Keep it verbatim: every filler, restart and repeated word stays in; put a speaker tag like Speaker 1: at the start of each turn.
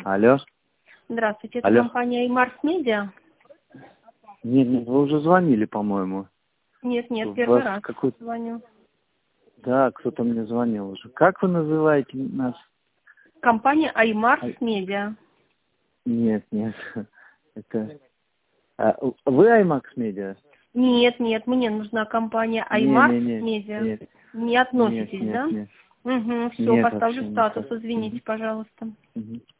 Speaker 1: Алло.
Speaker 2: Здравствуйте, это
Speaker 1: Алло.
Speaker 2: компания iMars Media?
Speaker 1: Нет, нет, вы уже звонили, по-моему.
Speaker 2: Нет, нет,
Speaker 1: У
Speaker 2: первый
Speaker 1: вас
Speaker 2: раз
Speaker 1: какой...
Speaker 2: звоню.
Speaker 1: Да, кто-то мне звонил уже. Как вы называете нас?
Speaker 2: Компания iMars
Speaker 1: Ай,
Speaker 2: Media.
Speaker 1: Нет, нет. Это... А, вы IMAX Media?
Speaker 2: Нет, нет, мне нужна компания
Speaker 1: Не,
Speaker 2: iMars
Speaker 1: не, не,
Speaker 2: Media.
Speaker 1: нет,
Speaker 2: Не
Speaker 1: нет,
Speaker 2: относитесь,
Speaker 1: нет,
Speaker 2: да?
Speaker 1: нет.
Speaker 2: Угу, все,
Speaker 1: Нет,
Speaker 2: поставлю
Speaker 1: вообще
Speaker 2: статус,
Speaker 1: никак.
Speaker 2: извините,
Speaker 1: Мгм.
Speaker 2: пожалуйста.
Speaker 1: Мгм.